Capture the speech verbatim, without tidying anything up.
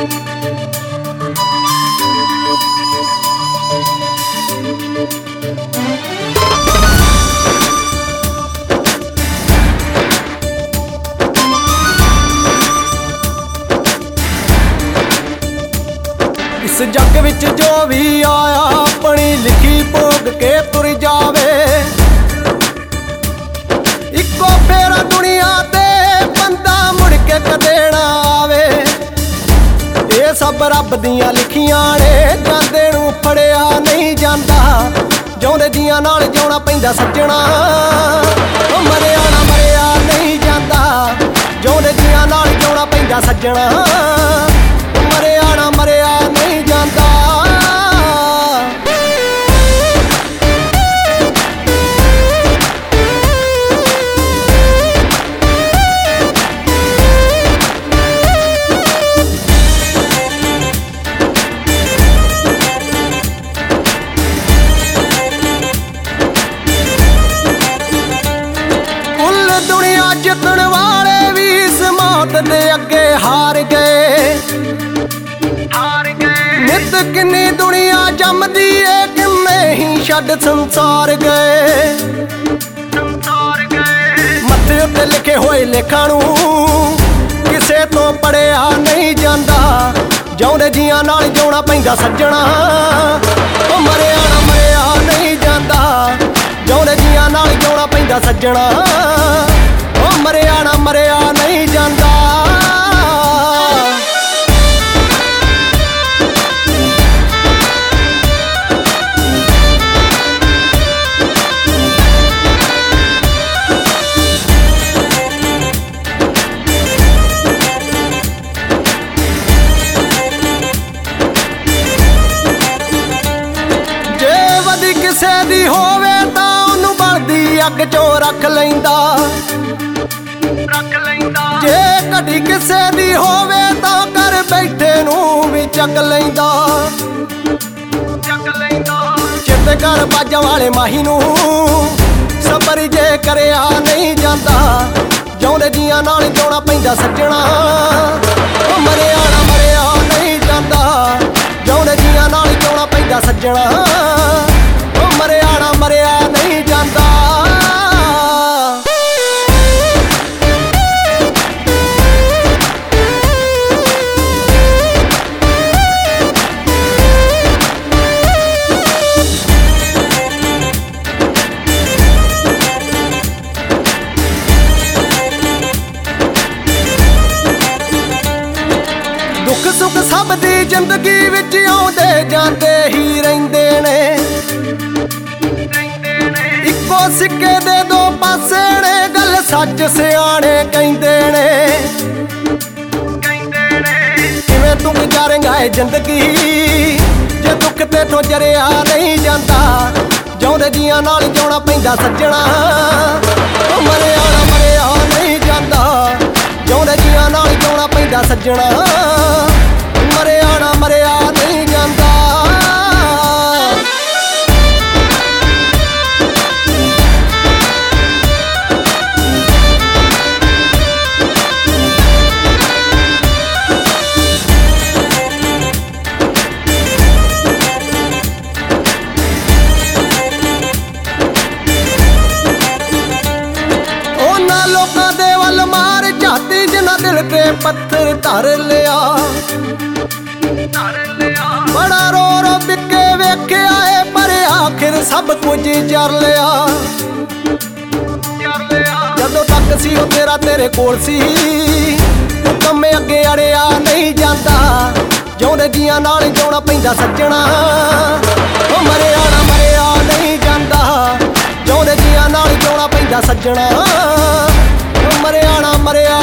इस जग विच जो भी आया अपनी लिखी भोग के तुर जावे। इको फेरा दुनिया ते बंदा मुड़ के कदे ना आवे। ये सब रब दियां लिखियां ने जांदे नूं फड़िया नहीं जांदा। जिउंदे जियां नाल जिउणा पैंदा सज्जणा, मरिया ना मरिया नहीं जांदा। जिउंदे जियां नाल जिउणा पैंदा सज्जणा, मरिया ना मरिया नहीं जांदा। कुल दुनिया जितण वाले भी इस मौत दे अगे हार गए। नित किन्नी दुनिया जमदी है, किन्ने ही छड्ड संसार गए। मत्थे उत्ते लिखे होए लेखां नूं किसे तो पढ़िया नहीं जांदा। जिउंदे जियां नाल जिउणा पैंदा सज्जणा, ओ मरिया ना मरिया नहीं जांदा। जिउंदे जियां नाल जिउणा पैंदा सज्जणा, ओ मरिया ना मरिया नहीं जांदा। किसे दी होवे तां ओनू बलदी अग चों रख लैंदा। जे घड़ी किसे दी होवे तां कर बैठे नूं भी चक लैंदा। चित कर बाजां वाले माही नूं सबर जे करिया नहीं जांदा। जिउंदे जियां नाल जिउणा पैंदा सज्जणा, ओ मरिया ना मरिया नहीं जांदा। जिउंदे जियां नाल जिउणा पैंदा सज्जणा, मरिया ना मरिया नहीं जांदा। दुख सुख सब दी जिंदगी विच आउंदे जांदे ही रहिंदे ने। इको सिक्के दे दो पासे ने, गल सच सियाणे कहिंदे ने। किवें तू गुजारेंगा ए जिंदगी जे दुख तेथों जरिया नहीं जांदा। जिउंदे जियां नाल जिउणा पैंदा सज्जणा, ओ मरिया ना मरिया नहीं जांदा। जिउंदे जियां नाल जिउणा पैंदा सज्जणा, मरिया ना मरिया नहीं जांदा। दिल ते पत्थर धर लिया, बड़ा रो रो बिके वेख्या है, पर आखिर सब कुछ जर लिया। जदों तक सी ओ तेरा तेरे कोल सी, कम्मे अगे अड़िया नहीं जाता। जिउंदे जियां नाल जिउणा पैंदा सज्जणा, ओ मरिया ना मरिया नहीं जांदा। जिउंदे जियां नाल जिउणा पैंदा सज्जणा, ओ मरिया ना मरिया